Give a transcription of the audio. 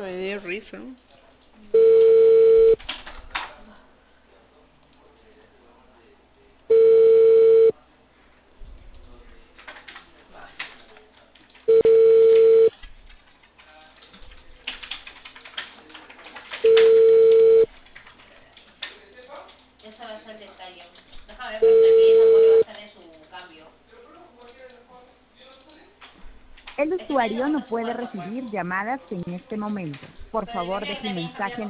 me dio risa. Ese va a ser el detalle. Déjame ver porque aquí esa pone va a estar en su cambio. El Es que tiene que usuario no montar su puede WhatsApp. recibir llamadas en este momento. Por Pero dile favor, que deje un también mensaje en